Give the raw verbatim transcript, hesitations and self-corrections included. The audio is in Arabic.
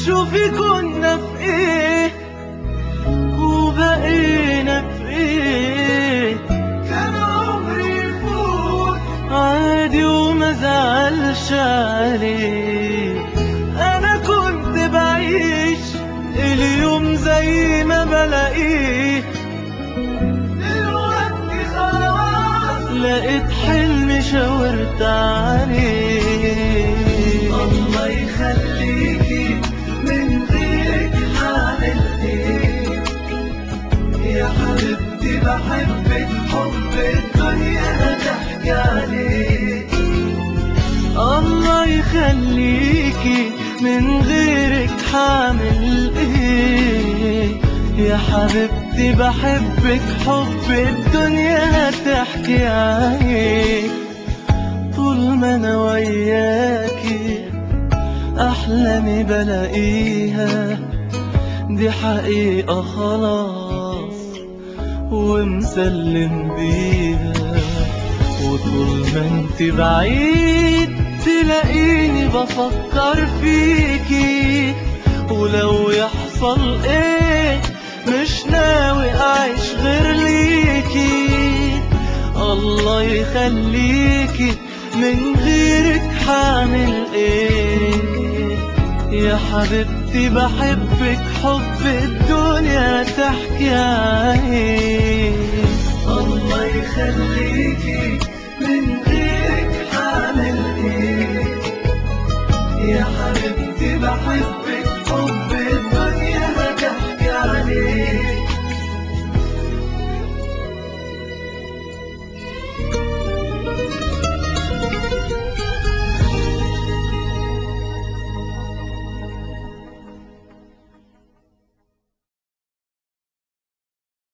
شوفي كنا في ايه وبقينا في ايه. كان عمري يفوت عادي وما زعلش عليه. انا كنت بعيش اليوم زي ما بلاقيه، دلوقتي خلاص لقيت حلم شاورت عليه. الله يخليكي من غيرك هعمل ايه يا حبيبتي، بحبك حب الدنيا هتحكي عليه. الله يخليكي من غيرك هعمل ايه يا حبيبتي، بحبك حب الدنيا هتحكي عليه. طول ما انا وياكي احلامي بلاقيها، دي حقيقة خلاص ومسلم بيها. وطول ما انت بعيد تلاقيني بفكر فيكي، ولو يحصل ايه مش ناوي اعيش غير ليكي. الله يخليكي من غيرك حامل ايه يا حبيبتي، بحبك حب الدنيا تحكي عليه. الله يخليكي من غيرك حامل ايه يا حبيبتي،